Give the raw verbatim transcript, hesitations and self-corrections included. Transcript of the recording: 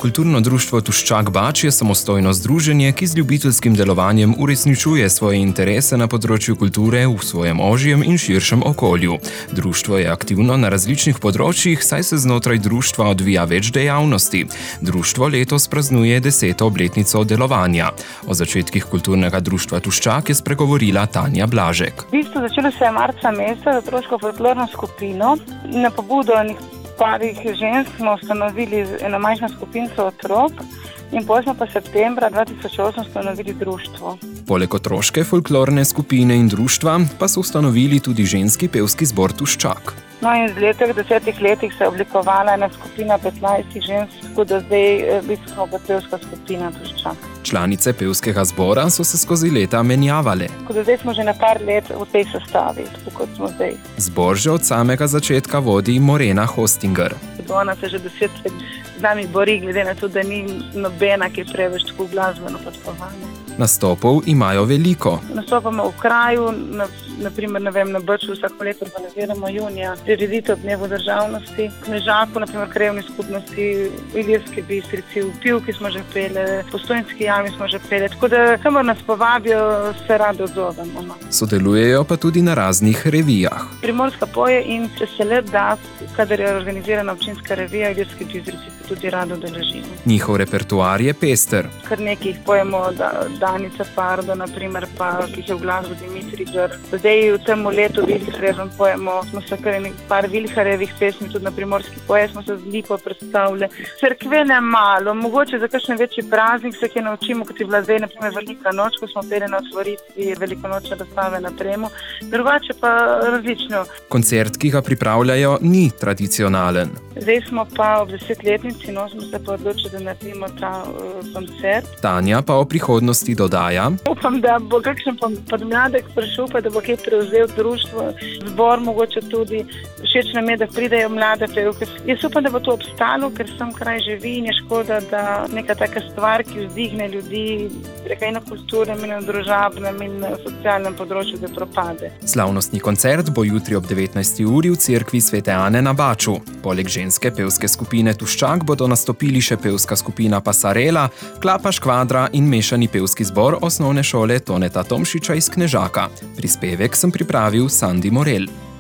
Kulturno društvo Tuščak Bač je samostojno združenje, ki z ljubiteljskim delovanjem uresničuje svoje interese na področju kulture v svojem ožjem in širšem okolju. Društvo je aktivno na različnih področjih, saj se znotraj društva odvija več dejavnosti. Društvo letos praznuje deseto obletnico delovanja. O začetkih kulturnega društva Tuščak je spregovorila Tanja Blažek. V bistvu začelo se je marca meseca z otroško folklorno skupino. Na pobudo parih žensk smo ustanovili eno majhno skupinco otrok in potem smo pa septembra dva tisoč osem ustanovili društvo. Poleg otroške folklorne skupine in društva pa so ustanovili tudi ženski pevski zbor Tuščak. No in z letih, desetih letih se je oblikovala ena skupina petnajstih žensk, tako da zdaj bistveno bo pevska skupina Tuščak. Članice pevskega zbora so se skozi leta menjavale. Tako da zdaj smo že na par let v tej sestavi, tako kot smo zdaj. Zbor že od samega začetka vodi Morena Hostinger. Ona se že deset let z nami bori, glede na to, da ni nobena, ki je preveč tako glasbeno podkovana. Nastopov imajo veliko. Nastopamo v kraju, na, naprimer ne vem, na Brču vsako leto organiziramo junija, prireditev ob dnevu državnosti, v Knežaku, naprimer krajevni skupnosti, v Ilirski Bistrici, v Pivki smo že pele, v Postojnski jami smo že pele, tako da kamor nas povabijo, se rado odzovemo. No. Sodelujejo pa tudi na raznih revijah. Primorska poje in če se le da, kadar je organizirana občinska revija, v Ilirski Bistrici se tudi rado udeležimo. Njihov repertoar je pester. Kar nekaj pojemo, da Danica Pardo, naprimer, pa, ki je v glasbi Dimitri Grr. Zdaj v tem letu Vilharjevem pojemo, smo se kar par Vilharjevih pesmi, tudi na primorski poje smo se z lipo predstavili. Cerkve ne malo, mogoče za kakšen večji praznik se kaj naučimo, kot je bila zdaj, naprimer, Velika noč, ko smo peli na otvoritvi velikonočne razstave na Premu, drugače pa različno. Koncert, ki ga pripravljajo, ni tradicionalen. Zdaj smo pa ob desetletnici, no smo se pa odločili, da naredimo ta uh, koncert. Tanja pa o prihodnosti dodaja. Upam, da bo kakšen podmladek prišel, pa da bo kaj prevzel društvo, zbor mogoče tudi. Všeč nam je, da pridejo mlade pevke. Jaz upam, da bo to obstalo, ker sem kraj živi in je škoda, da neka taka stvar, ki vzdigne ljudi, rekaj na kulturnem in na družabnem in na socialnem področju, da propade. Slavnostni koncert bo jutri ob devetnajsti uri v cerkvi Svete Ane na Baču. Poleg ženske pevske skupine Tuščak bodo nastopili še pevska skupina Pasarela, Klapa Škvadra in mešani pevski zbor osnovne šole Toneta Tomšiča iz Knežaka. Prispevek sem pripravil Sandi Morel.